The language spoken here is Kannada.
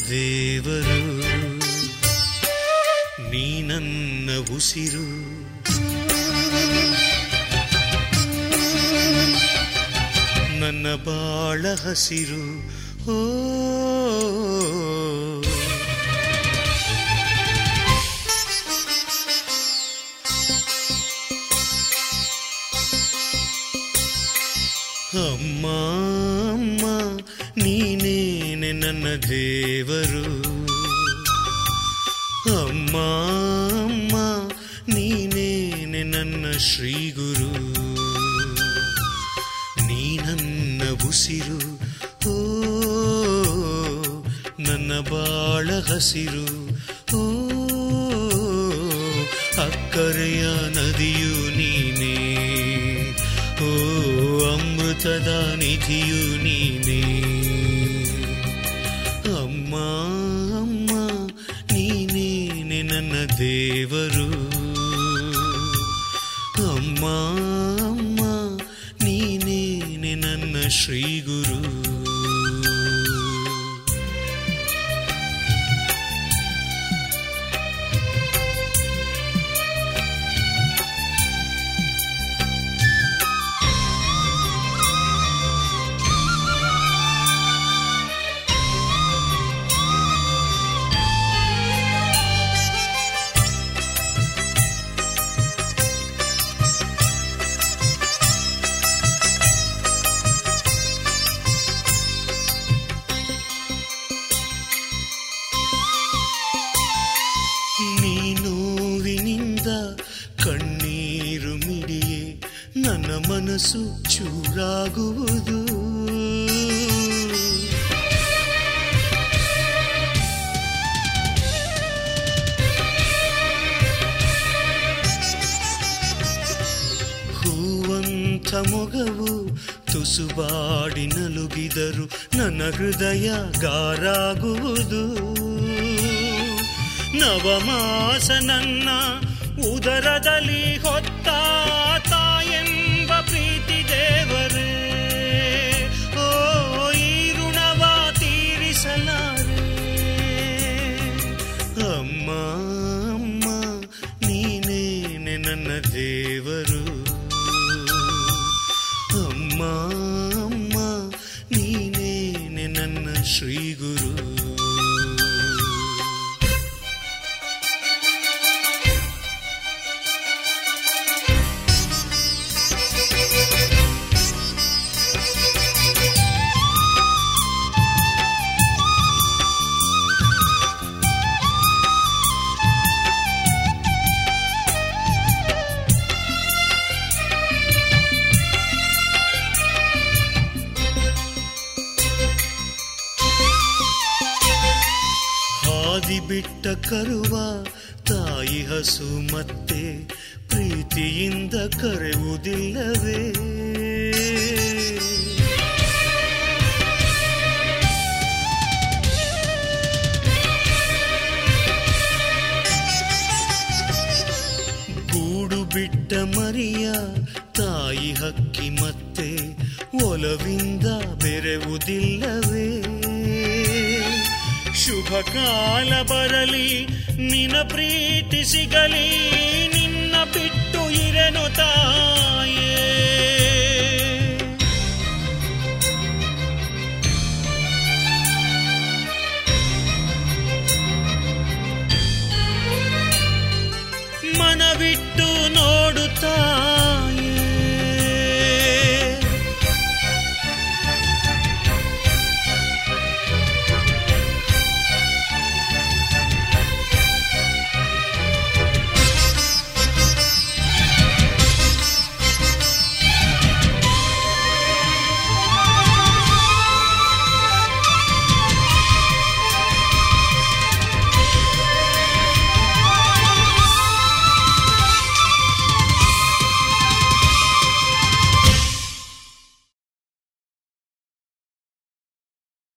ದೇವರು, ನೀ ನನ್ನ ಉಸಿರು, ನನ್ನ ಬಾಳ ಹಸಿರು. ಓ ಅಮ್ಮ ಅಮ್ಮ ನೀನೇನೆ ನನ್ನ ದೇವರು, ಅಮ್ಮ ಅಮ್ಮ ನೀನೇನೆ ನನ್ನ ಶ್ರೀಗುರು, ನೀ ನನ್ನ ಉಸಿರು, ಓ ನನ್ನ ಬಾಳ ಹಸಿರು. ಓ ಅಕ್ಕರೆಯ ನದಿಯು ನೀನೇ, ಓ ಅಮೃತದ ನಿಧಿಯು ನೀನೇ. ಅಮ್ಮ ಅಮ್ಮ ನೀನೇನೆ ನನ್ನ ದೇವರು, ಅಮ್ಮ ಅಮ್ಮ ನೀನೇನೆ ನನ್ನ ಶ್ರೀಗುರು. ಕಣ್ಣೀರು ಮಿಡಿಯೇ ನನ್ನ ಮನಸ್ಸು ಚೂರಾಗುವುದು, ಹೂವಂಥ ಮೊಗವು ತುಸುಬಾಡಿ ನಲುಗಿದರು ನನ್ನ ಹೃದಯ ಗಾರಾಗುವುದು. ನವಮಾಸ ನನ್ನ ಉದರದಲ್ಲಿ ಹೊತ್ತ ತಾಯೆಂಬ ಪ್ರೀತಿ ದೇವರೇ, ಓ ಈ ಋಣವ ತೀರಿಸಲಾರೆ. ಅಮ್ಮ ಅಮ್ಮ ನೀನೇನೆ ನನ್ನ ದೇವರು, ಅಮ್ಮ ಅಮ್ಮ ನೀನೇನೆ ನನ್ನ ಶ್ರೀಗುರು. ಹಾದಿ ಬಿಟ್ಟ ಕರುವ ತಾಯಿ ಹಸು ಮತ್ತೆ ಪ್ರೀತಿಯಿಂದ ಕರೆಯುವುದಿಲ್ಲವೇ? ಗೂಡು ಬಿಟ್ಟ ಮರಿಯ ತಾಯಿ ಹಕ್ಕಿ ಮತ್ತೆ ಒಲವಿಂದ ಬೆರೆಯುವುದಿಲ್ಲವೇ? ಶುಭ ಕಾಲ ಬರಲಿ ನಿನ್ನ ಪ್ರೀತಿ ಸಿಗಲಿ, ನಿನ್ನ ಬಿಟ್ಟು ಇರೆನು ತಾಯೇ.